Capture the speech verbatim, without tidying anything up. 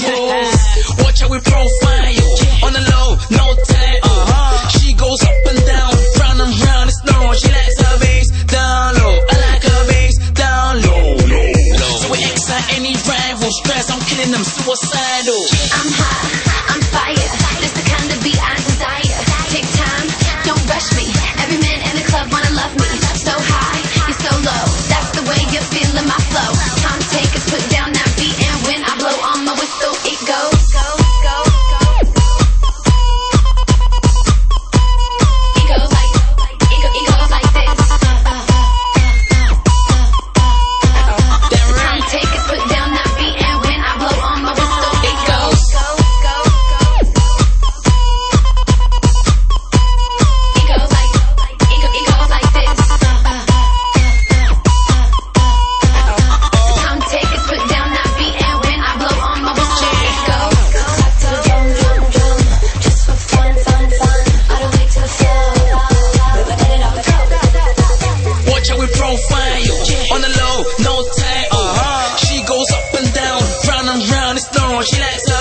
moves. Watch how we profile. On the low, no time. Uh-huh. She goes up and down, round and round. It's no, she likes her bass down low. I like her bass down low, low, low. So we excite any rival. Stress, I'm killing them suicidal. I'm hot, I'm fire. This the kind of beat I desire. Take time, don't rush me. Every man in the club wanna love me. So high, you're so low. That's the way you're feeling my flow. Time takers, put down that beat, and when I blow on my whistle, it goes. Go, go, go. It goes like, it, go, it goes like this. Time takers, put down that beat, and when I blow on my whistle, it goes. Go, go, go. It goes like, it, go, it goes like this. Time takers, put down that beat, and when I blow on my whistle, it goes. Talk to the drum, drum, drum, just for fun, fun, fun. I don't wait till the flow. We're let it all go. Watch how we profile. On the low, no time. Uh-huh. She goes up and down, round and round. It's no, she likes her